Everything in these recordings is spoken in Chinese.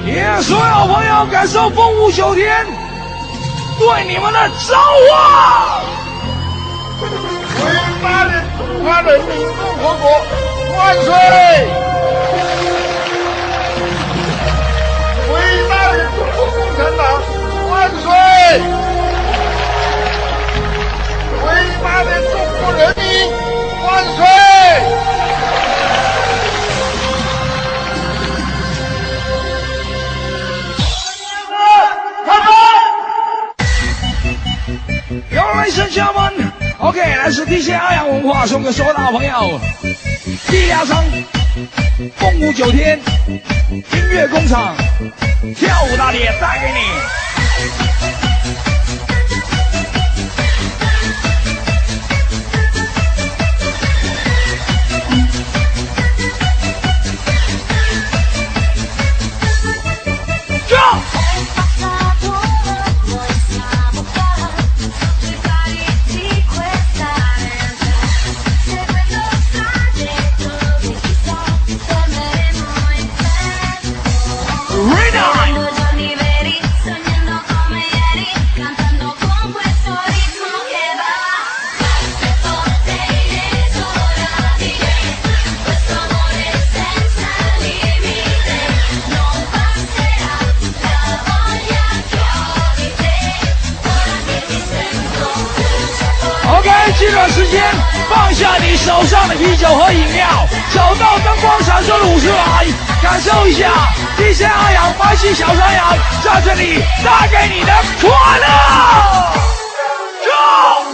也所有朋友感受风舞9天对你们的召唤。 伟大的中华人民共和国万岁！伟大的中国共产党万岁！伟大的中国人民万岁！ Ladies and gentlemen, OK， 来自地下阿阳文化送给所有大朋友，地下城风舞9天，音乐工厂跳舞大典带给你。这段时间放下你手上的啤酒和饮料，走到灯光闪烁的舞池来，感受一下DJ阿阳白皙小山羊在这里带给你的快乐。Go！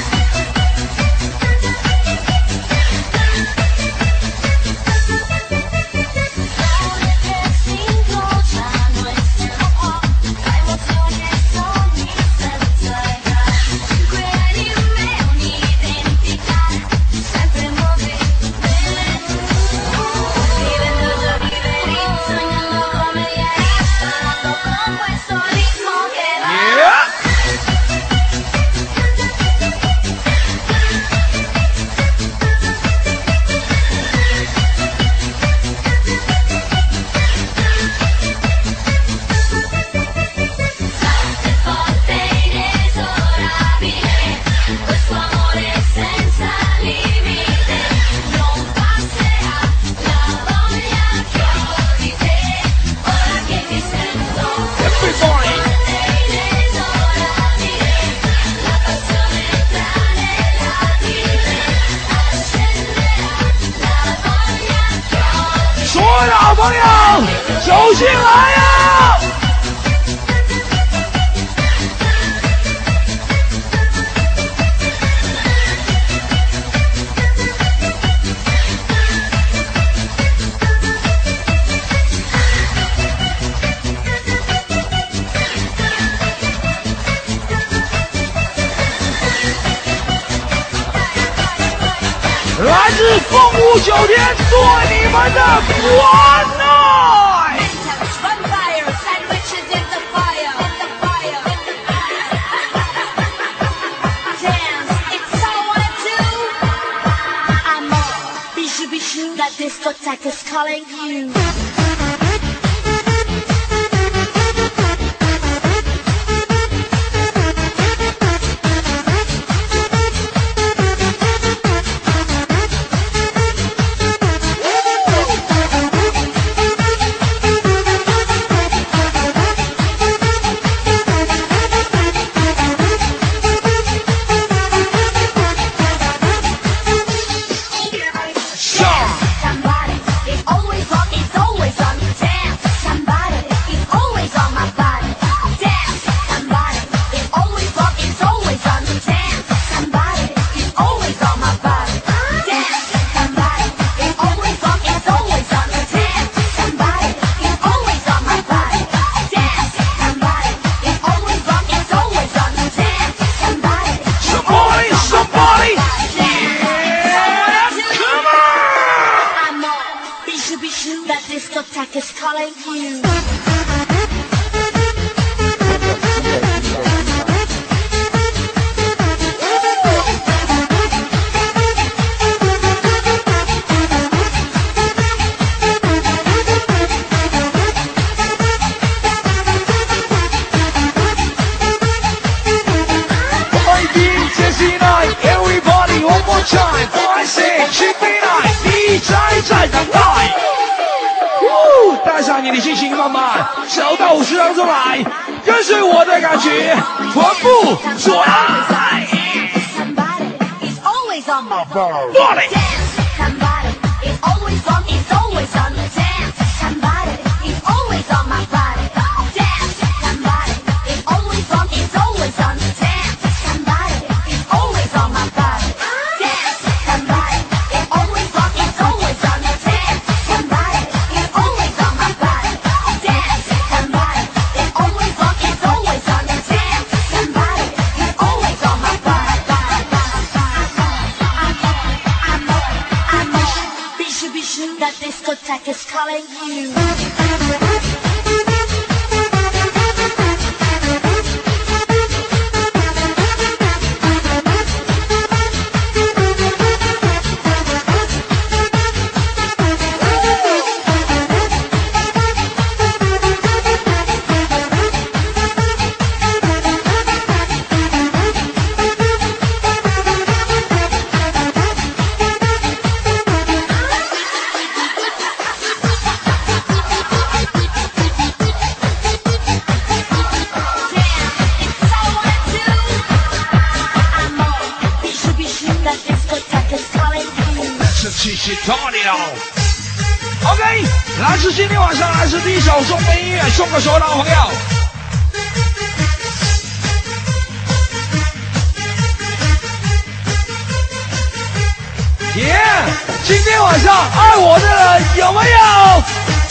朋友，走进来呀！来自风舞9天对你们的关爱。 Discotheque is calling you. Discotheque is calling you. 来让你的心情慢慢走到50当中来，跟随我的感觉，全部所来。Body. Somebody is always on, is always on the dance. Somebody is always on my body. Dance. Somebody is always on, is always on the dance. Somebody is always on my body. Dance. Somebody is always on, is always on the dance. Somebody is always on my body. Dance. Somebody is always on, is always on the dance. Somebody is always on my body. That discotheque is calling you. OK， 来自今天晚上来自第一首送的音乐，送给所有老朋友。耶！今天晚上爱我的人有没有？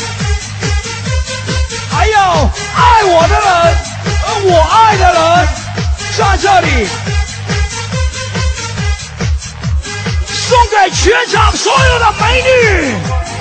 还有爱我的人，我爱的人在这里。送给全场所有的美女。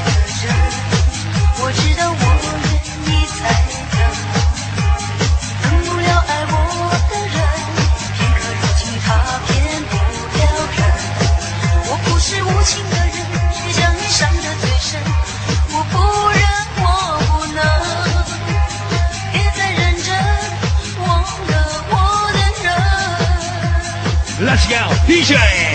我知道我愿你才等，等不了爱我的人，片刻如今他偏不了人。我不是无情的人，却将你伤得最深。我不忍，我不能，别再认真忘了我的人。 Let's go, DJ。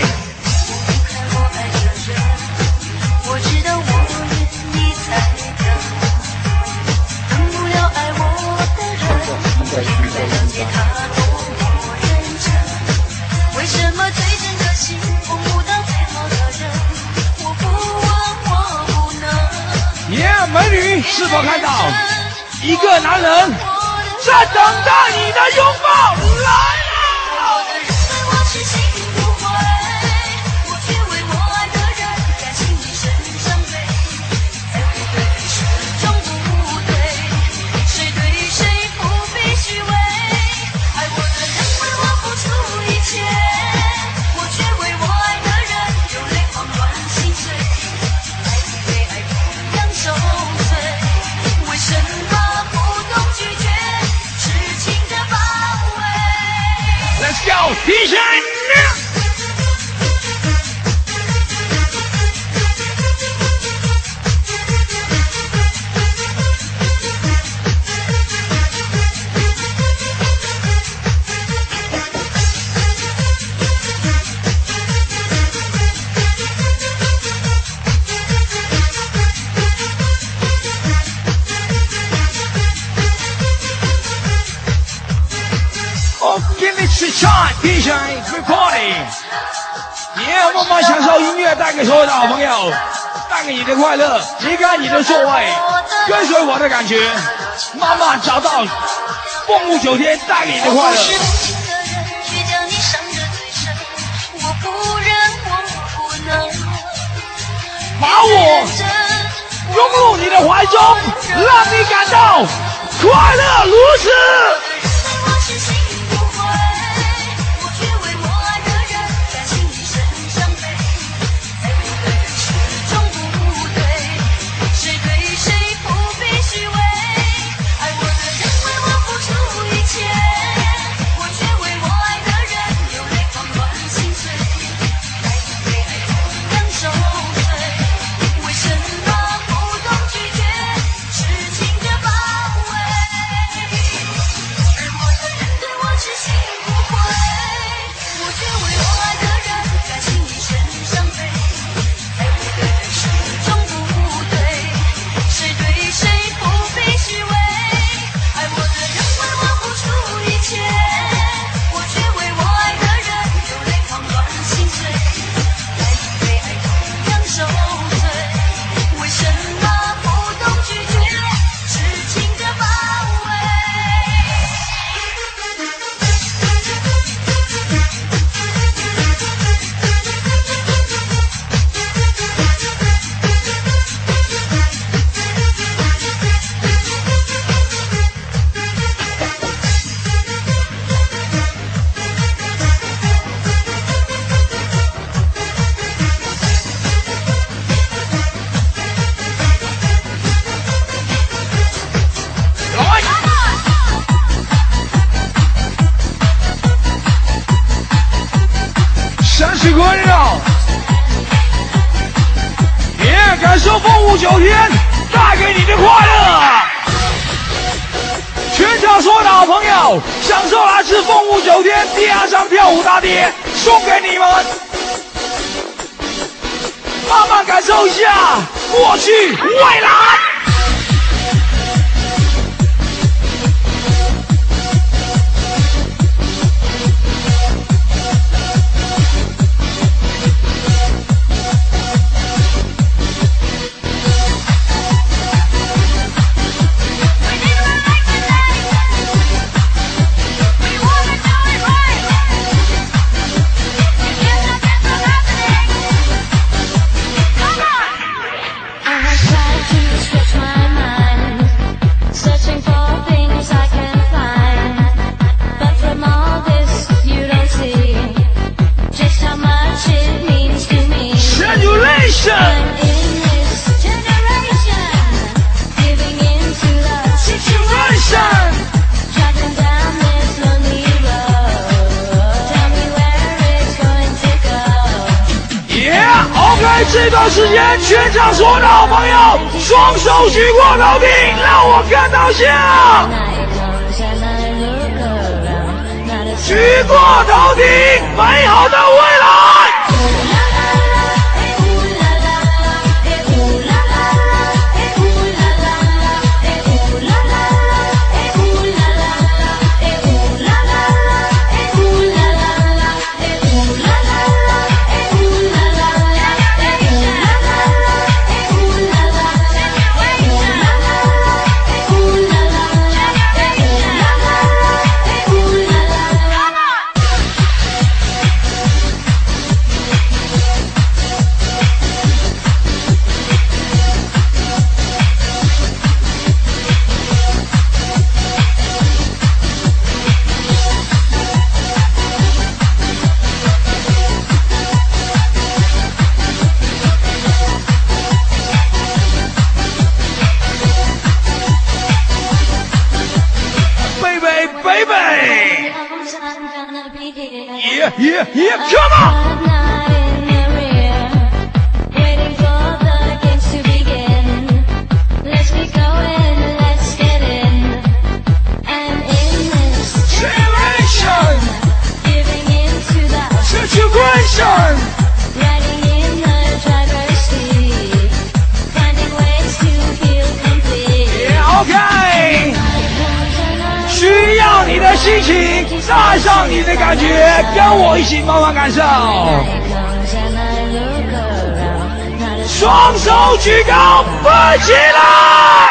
我知道我愿你才等，等不了爱我的人，应该了解他多么认真。为什么最真的心碰不到最好的人？我不问，我不能。 耶，美女，是否看到一个男人在等待你的拥抱？来了！ 我的人对我痴心不悔，我却为我爱的人甘心一生伤悲。才不对，始终不对，谁对谁不必虚伪。爱我的人为我付出一切，我却为我爱的人流泪狂乱心碎。爱不对，爱同样受罪，为什么不懂拒绝痴情的包围？ Let's go, DJ。Give it a try, DJ reporting。也慢慢享受音乐带给所有的好朋友，带给你的快乐，离开你的座位，跟随我的感觉，慢慢找到凤舞9天带给你的快乐。把我拥入你的怀中，让你感到快乐如此。 感受风舞9天带给你的快乐。全场所有的好朋友，享受来自风舞9天第2场跳舞大碟，送给你们。慢慢感受一下过去未来。这段时间，全场所有的好朋友，双手举过头顶，让我看到下。举过头顶，美好的未来。Yeah, come on! Waiting for the games to begin. Let's be going, let's get in. And in this generation, giving in to the situation, riding in the driver's seat, finding ways to feel complete. Yeah, okay. 需要你的心情，带上你的感觉，跟我一起慢慢感受。双手举高，飞起来！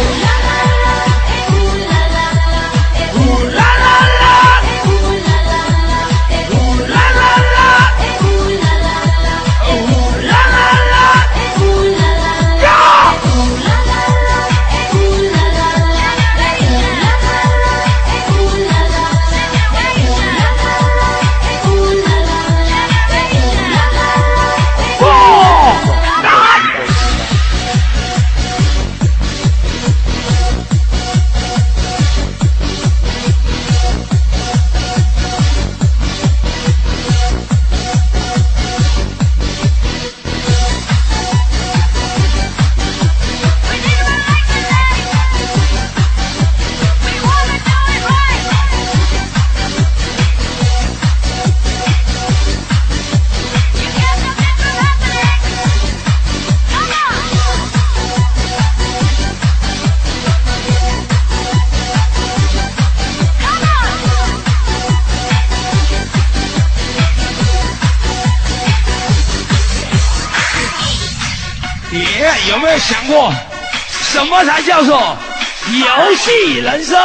有没有想过，什么才叫做游戏人生？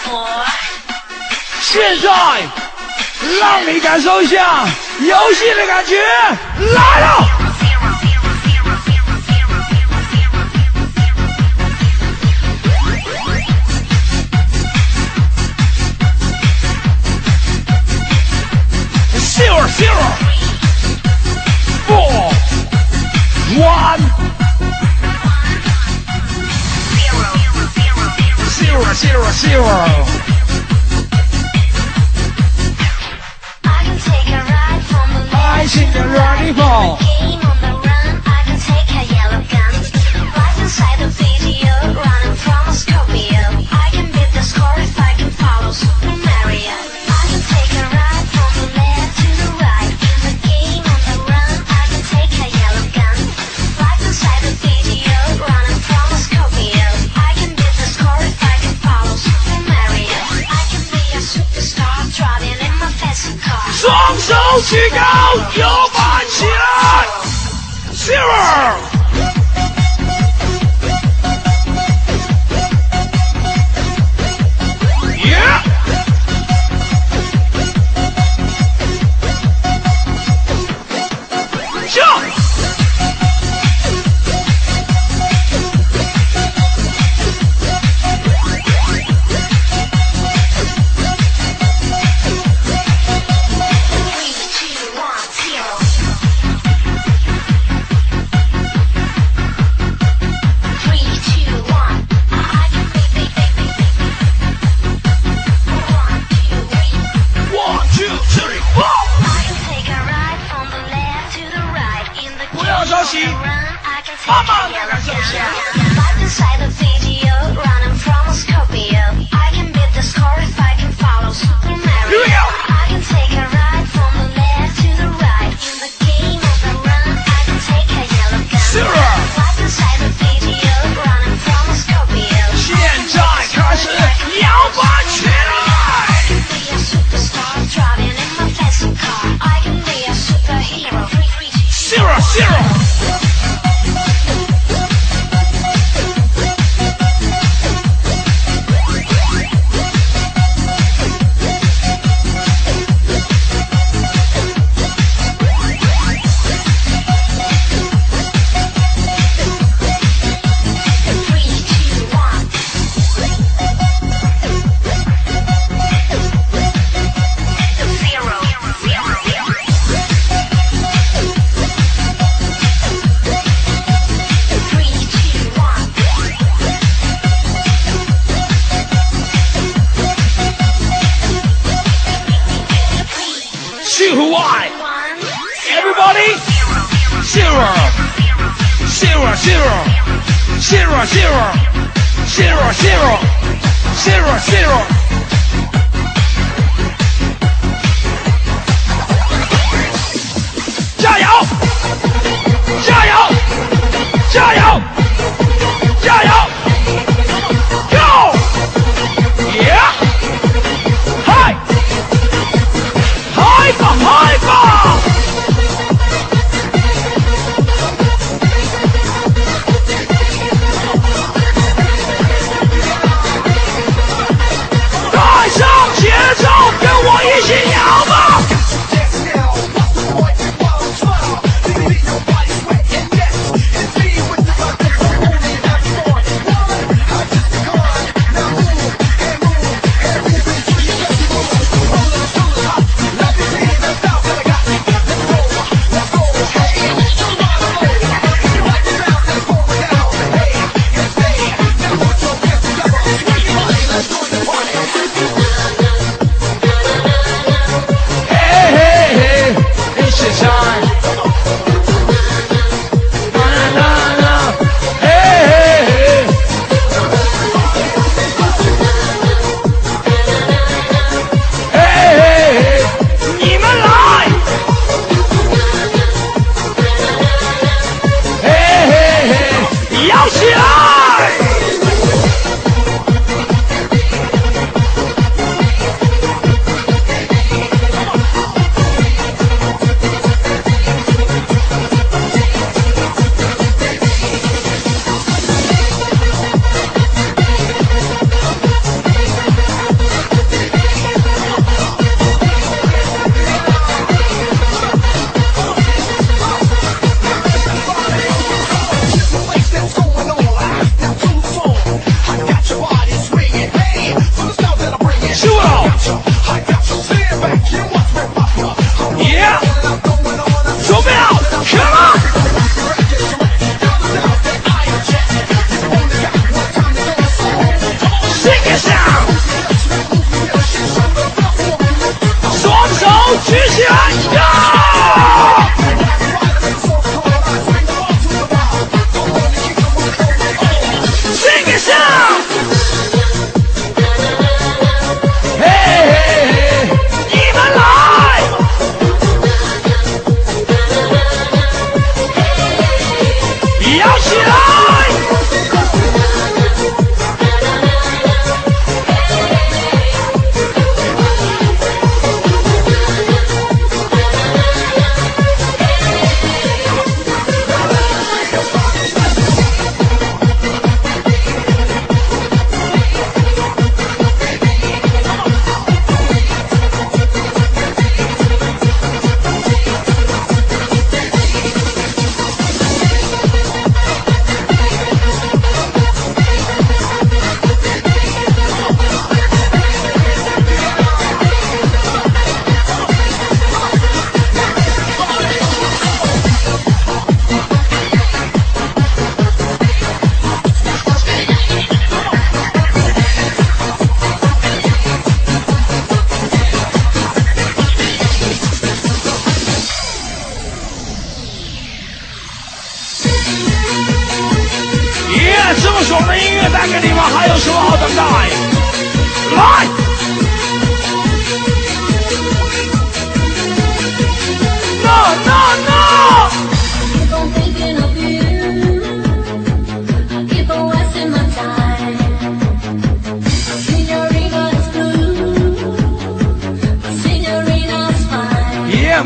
现在，让你感受一下游戏的感觉来了。Zero, 4, 1. Zero. I can take a ride from the I see the running ball. game on the run. I can take a yellow gun. 举高，摇摆起来 ，Zero。Yeah。上。慢慢的感受一下。现在开始摇摆起来。Zero。Why? Everybody? Zero. Zero, zero. Zero, zero. Zero, zero. Zero, zero. 加油！加油！加油！加油 ！Go! Yeah! Hi! 嗨吧，嗨吧！带上节奏，跟我一起摇吧！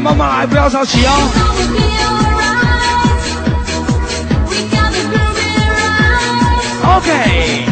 慢慢来，不要着急哦。OK，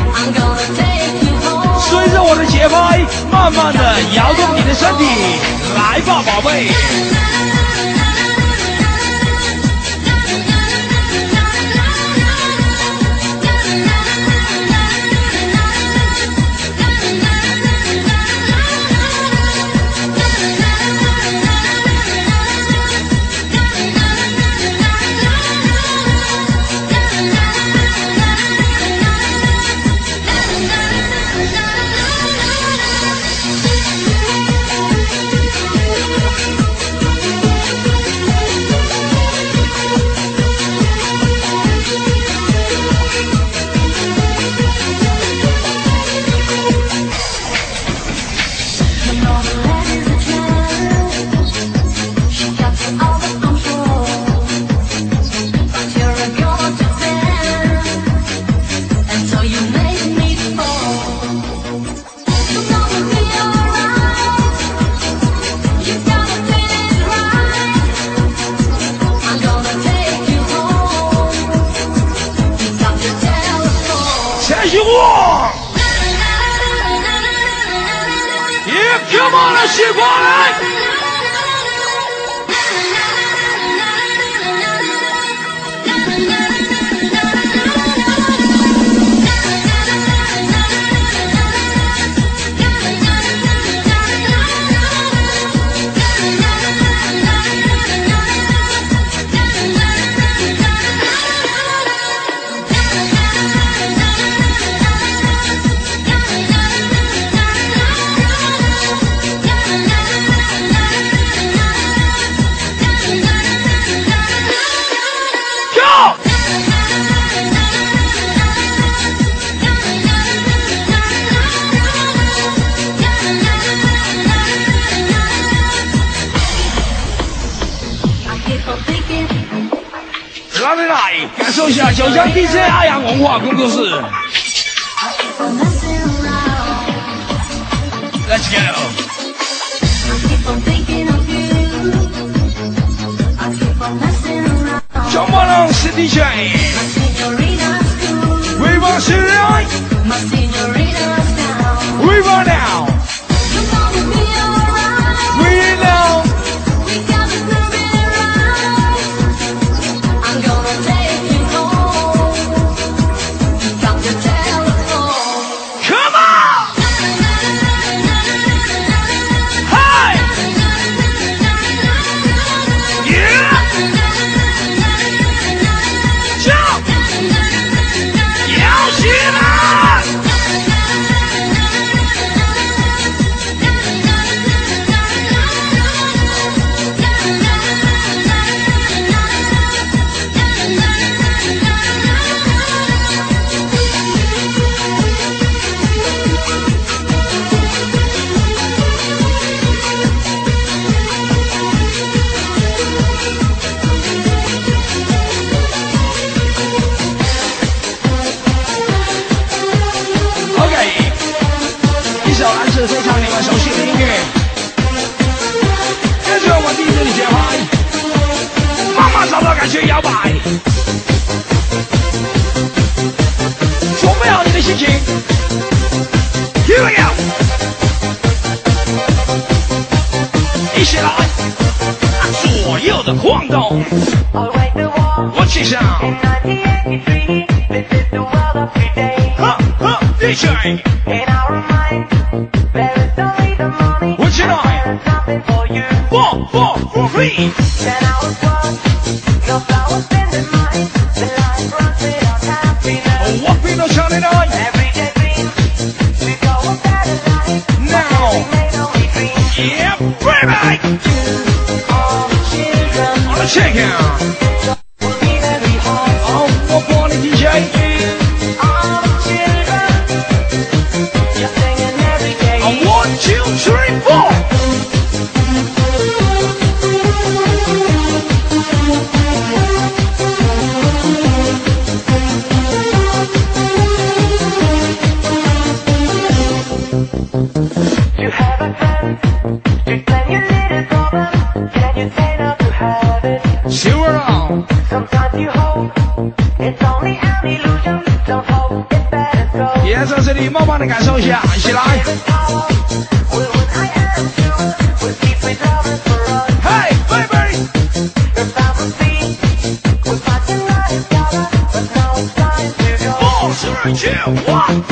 随着我的节拍，慢慢的摇动你的身体，来吧，宝贝。Come on, let's shit party!来，感受一下九江 DJ 阿阳文化工作室。Let's go。Come on, DJ。We want to tonight. We want now. We know.非常你们熟悉的音乐，跟着我DJ的节拍，慢慢找到感觉摇摆，准备好你的心情 ，Here we go， 一起来，左右的晃动，我起上，哈 DJ。What's your name? 4, 4, 3. What we know Charlie night? Now. Yeah, baby. On the check out. Oh, what party DJ? One, two, three, four. You have a friend, you plan your little problem. Can you say 慢慢的感受一下，一起来。Hey baby， 4、3、2、1。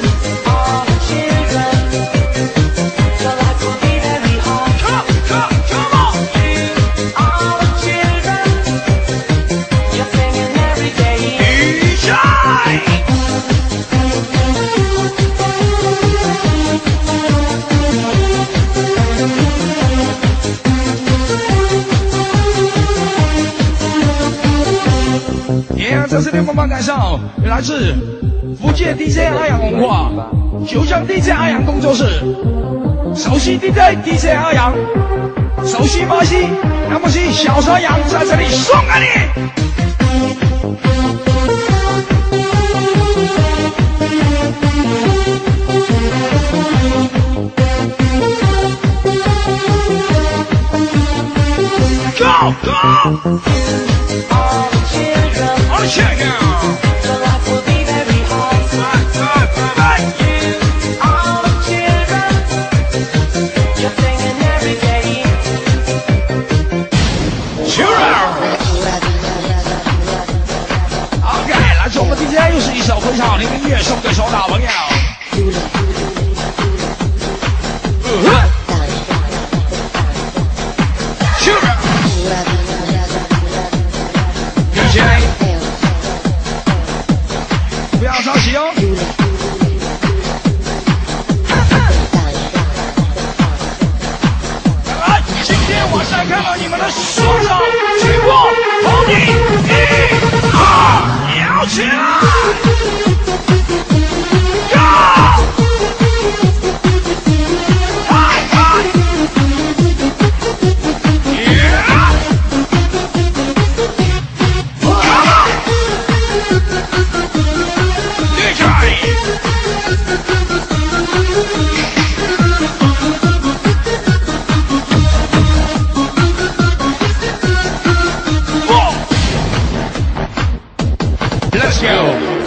这次的慢慢感受来自福建 DJ 阿阳文化，九江 DJ 阿阳工作室，熟悉 DJ 阿阳，熟悉巴西，那么西小山羊在这里送给你。Go go！ Check out. So life will be very hard. All the children, you're singing every day. Children. OK， 来自我们今天又是一首非常好听的音乐，送给所有大朋友。Children， 有请。不要着急哦。来，今天晚上看到你们的双手举过头顶，1、2，摇起来 ，Go！ Let's go!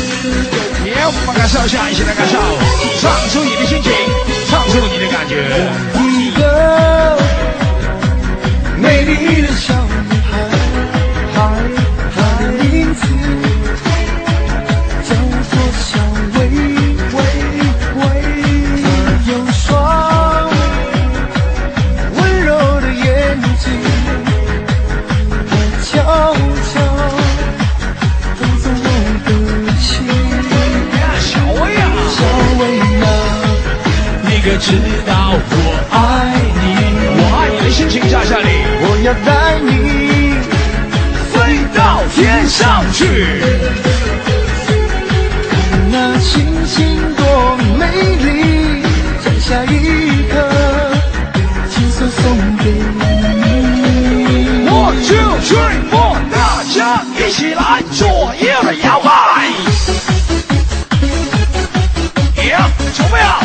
感受，唱出你的心情，唱出你的感觉。 一个美丽的小女孩，她的名字叫做小薇薇，她有双温柔的眼睛，她悄悄偷走我的心。 小薇啊， 小薇啊， 你可知道我爱你？我爱你的心情下里， 我要带你飞到天上去。 那星星多美丽，摘下一颗，亲手送给你。 One, two, three, four， 大家一起来，左右的摇摆。Yeah， 准备好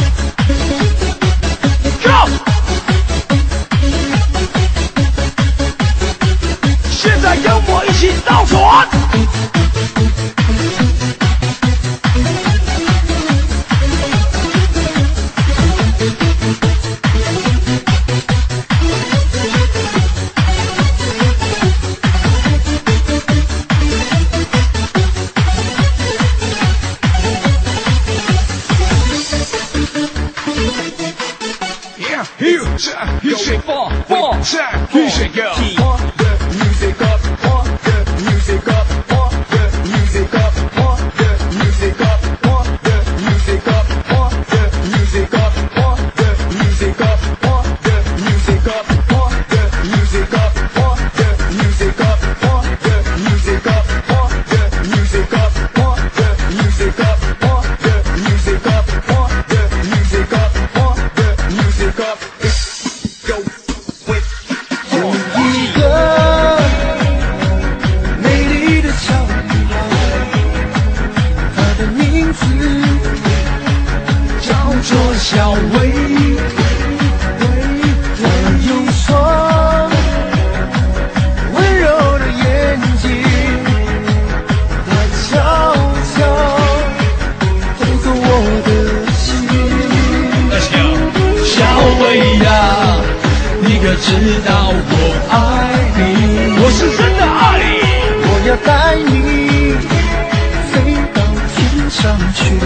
，Go！ 现在跟我一起倒转。You say four, time, you say go. The music up, the music up, the music up, the music up, the music up, the music up, the music up, the music up, the music up, the music up, the music up, the music up, the music up, the music up, the music up, the music up. Go with 一个美丽的小女孩，她的名字叫做小薇。她有双温柔的眼睛，她悄悄偷走我的心。 Let's go， 小薇呀，你可知道我爱你？我是真的爱你。 我要带你飞到天上去，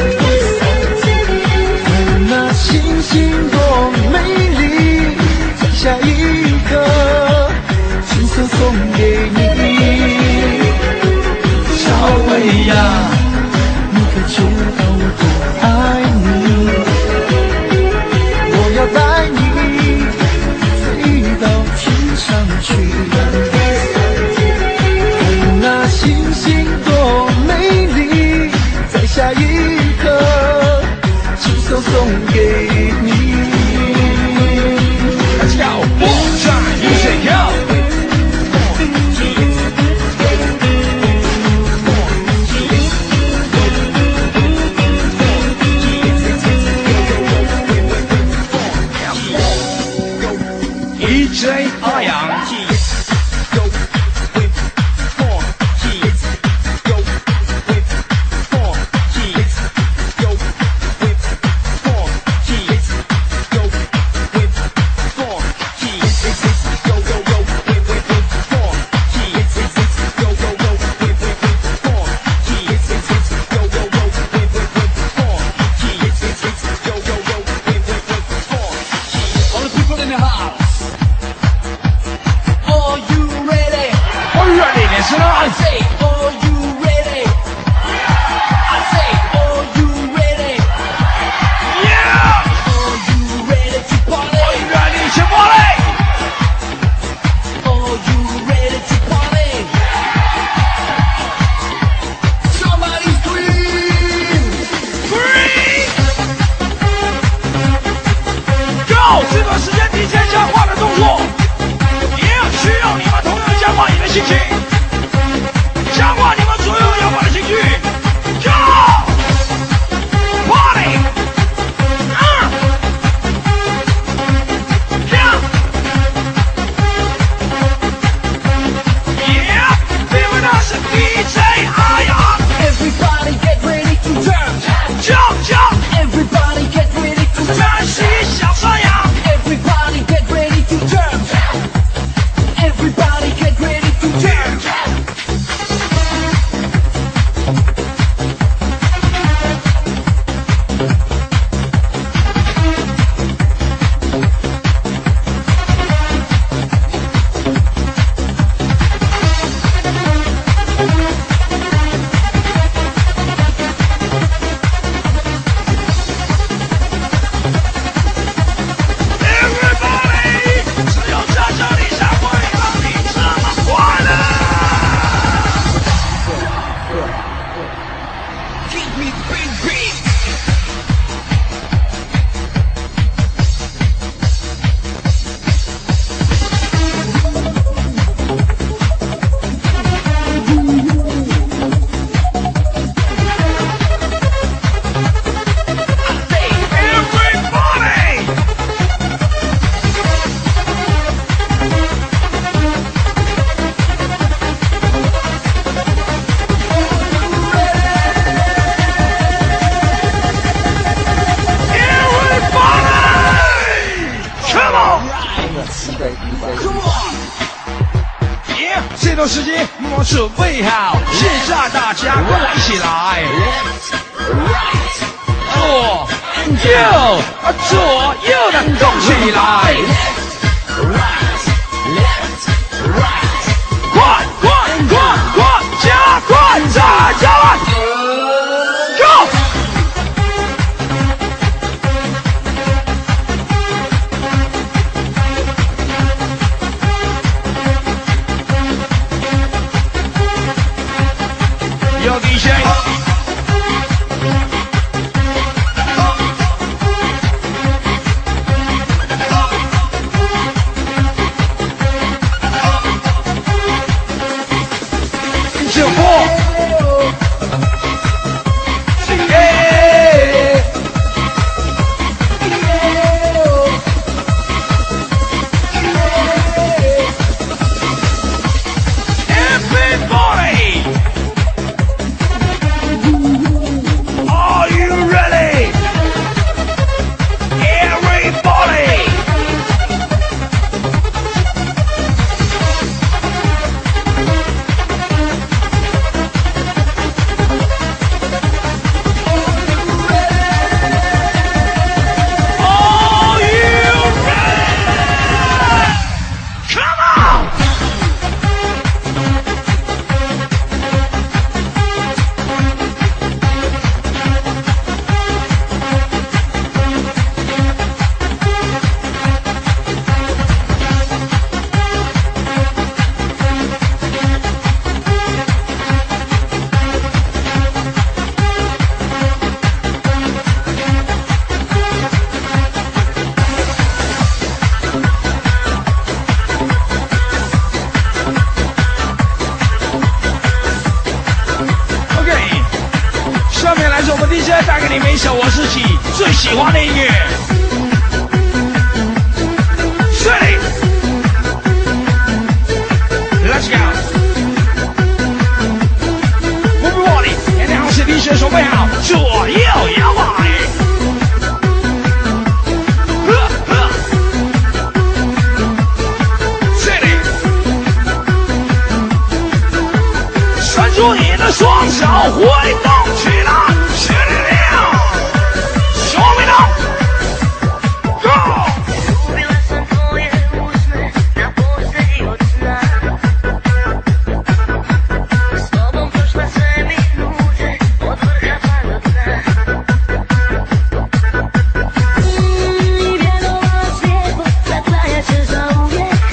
看那星星多美丽，摘下一颗，亲手送给你。小薇呀，你可知道我多爱你？我要带你飞到天上去。 那星星多美丽，摘下一颗，亲手送给你。 Let's go， one time you say go。 DJ 阿阳。 All the people in the house, are you ready? Are you ready, listener? I say, are you ready? I say, are you ready? Yeah！ Are you ready to party? 我愿意去玻璃。 Are you ready to party? Somebody scream! Go！ 这段时间DJ加快的动作，也需要你们同样加快你的心情。 这段时间我准备好，现在大家跟我一起来，左右的动起来，快，加快，再加快 ，Go！ 有 DJ。直播。Everybody, are you ready? Everybody. Are you ready? Come on! OK， 下面来自我们 DJ 带给你们一首我自己最喜欢的音乐。Ready? Let's go. Everybody, 两位 DJ 准备好，左右摇摆。Ready? 伸出你的双手，挥动起来，使力量，说明了 ，Go！ Ubila sam tvoje usne, na posljednji od sna. S tobom prošla sve minute, od vrha pa do dna. I vjerovala slijepo, da trajaće zauvijek.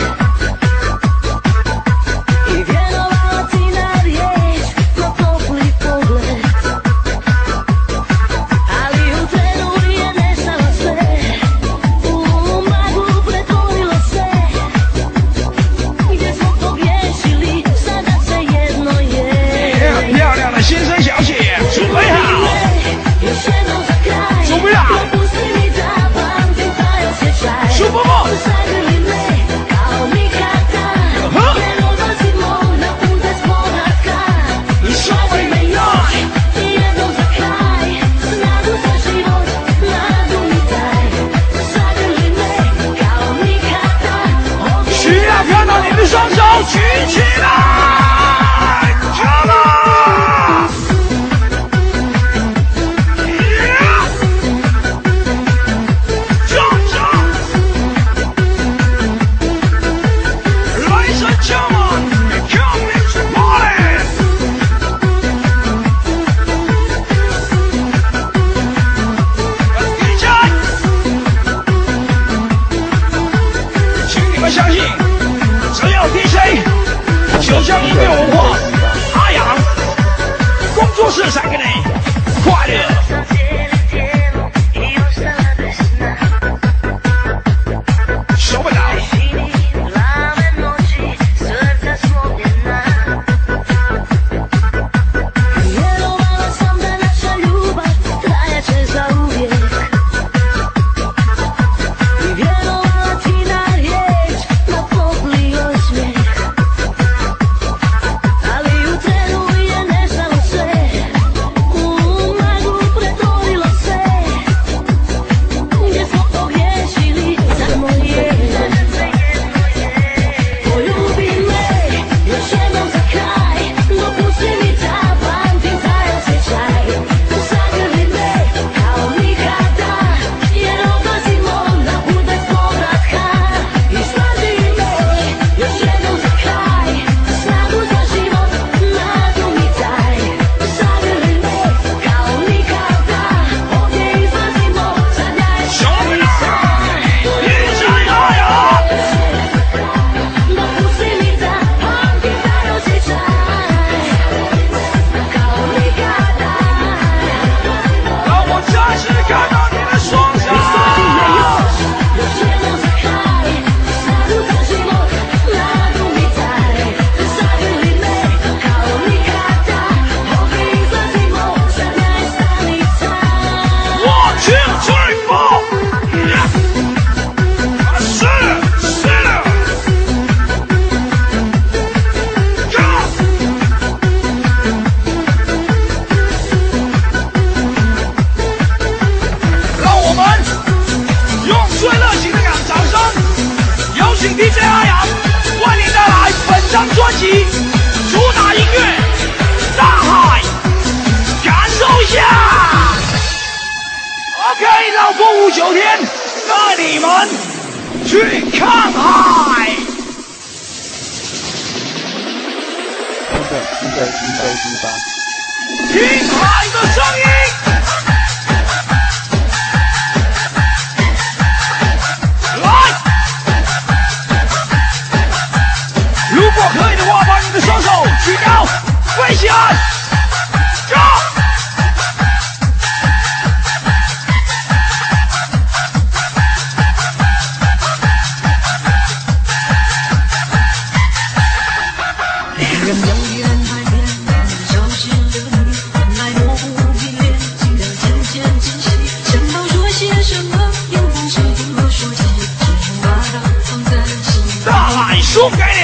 I vjerovala ti na riječ, na topli pogled. Ali u trenu je nestalo sve, u maglu pretvorilo se. Gdje smo pogriješili, sada svejedno je. 漂亮的先生小姐，准备好， Još jednom za kraj, 准备好， dopusti mi da pamtim taj osjećaj. 出波波， Zagrli me kao nikada, jer odlazimo na pute spoznaka. I šalji me još, i jednom za kraj, snagu za život, nadu mi daj. Zagrli me kao nikada, 需要看到你的双手举起来 ，Come on！ Yeah！ Jump, jump! Ladies and gentlemen, come into the party! DJ， 请你们相信，只有 DJ 就像音乐文化，阿阳工作室才给你快乐。 sam cijeli tijelo i ostala bez sna. 收不到， Tišini plave noći, srca slomljena. Vjerovala sam da naša ljubav trajaće zauvijek. I vjerovala ti na riječ, na topli osmijeh. Ali u trenu je nestalo sve, u 5、9天，带你们去看海。听海的声音。如果可以的话，把你的双手举高，飞起来，走！ 恋人有依然海边，熟悉的你，本来模糊疲倦，记得渐渐清晰。想到说些什么，又不知如何说起，只能把它放在心里。 大海送给你。